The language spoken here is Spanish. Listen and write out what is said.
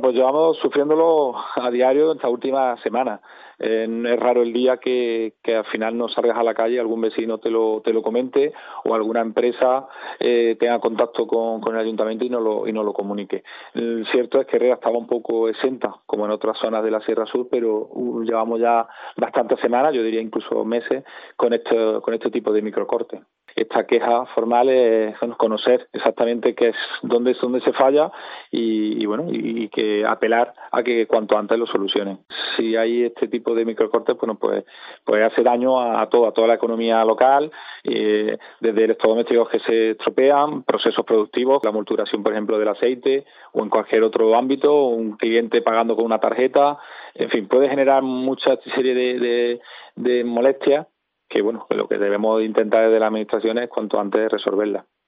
Pues llevamos sufriéndolo a diario esta última semana. Es raro el día que al final no salgas a la calle y algún vecino te lo comente o alguna empresa tenga contacto con el ayuntamiento y no lo comunique. El cierto es que Herrera estaba un poco exenta, como en otras zonas de la Sierra Sur, pero llevamos ya bastantes semanas, yo diría incluso meses, con este tipo de microcortes. Esta queja formal es conocer exactamente qué es dónde se falla y que apelar a que cuanto antes lo solucionen. Si hay este tipo de microcortes, bueno, pues hace daño a toda la economía local, desde electrodomésticos que se estropean, procesos productivos, la multuración, por ejemplo, del aceite o en cualquier otro ámbito, un cliente pagando con una tarjeta, en fin, puede generar mucha serie de molestias que, bueno, lo que debemos intentar desde la administración es cuanto antes resolverla.